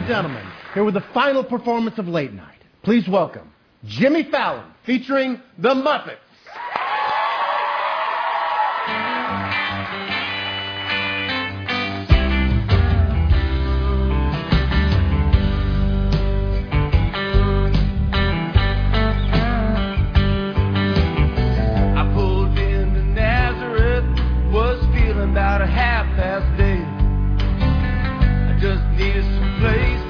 and gentlemen, here with the final performance of Late Night. Please welcome Jimmy Fallon, featuring the Muppets. I pulled into Nazareth, was feeling about a half-past day. I just needed some place